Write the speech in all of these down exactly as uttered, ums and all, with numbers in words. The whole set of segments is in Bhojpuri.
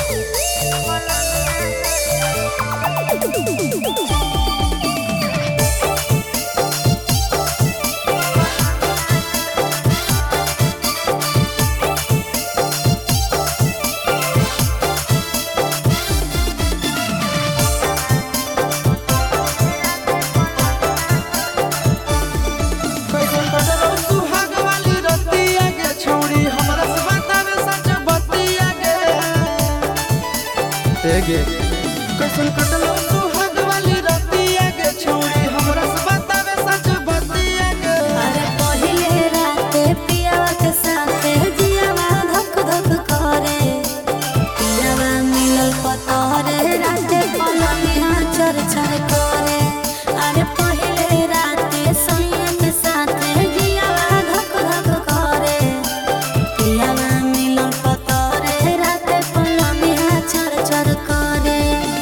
कैसन कटलो सुहाग वाली रतिया के छोड़ी हमरा से बतावे सच बतिया के। अरे पहिले राते पियावा के साथे जियावा धक धक करे, पियावा मिलल पतरे राते पलंगिया चर चर करे। अरे पहिले राते सैया के साथे जियावा धक धक करे, पियावा मिलल पतरे राते पलंगिया चर चर करे।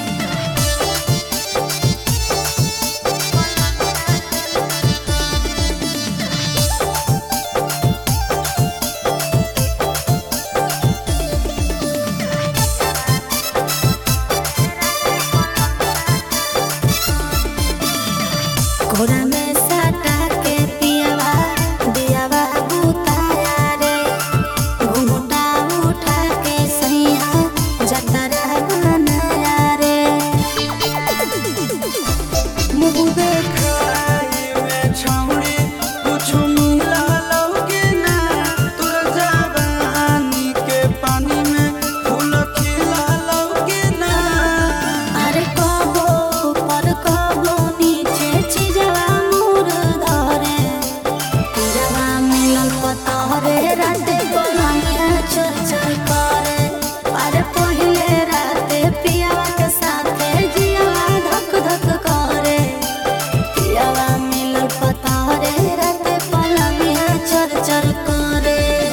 कोरा में साटा के पियावा दियावा बुताया रे, घुंघटा उठा के सैया जतरा बनाया रे। मुँह देखाई में छौड़ी कुछ मिला लौके ना, तोर जवानी के पानी में फूल खिला लौके ना। अरे कबो ऊपर कबो नीचे चिजवा मोर धरे, पियावा मिलल पतरे राते पलंगिया चर चर करे। अरे पहिले राते पियावा के साथे जियावा धक धक करे, पियावा मिलल पतरे राते पलंगिया चर चर करे।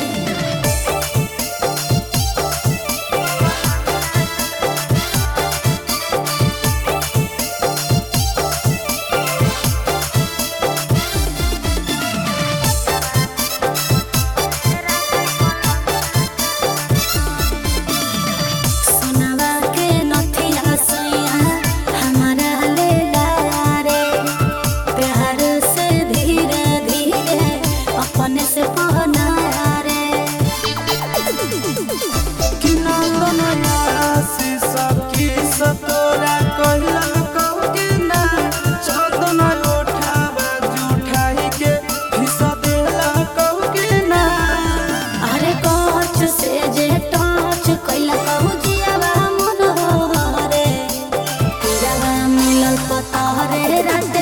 सोनवा के नथिया सैया हमारा ले लाया रे, प्यार से धीरे धीरे अपने से पहनाया रे। कि नंदन आशीष की सतोरा कहला कहू के ना, चौदन उठावा जुठाई के हिस्सा देला कहू के ना। अरे कोच से जे टच कैला कहू जियावा मन रे, पियावा मिलल पतरे राते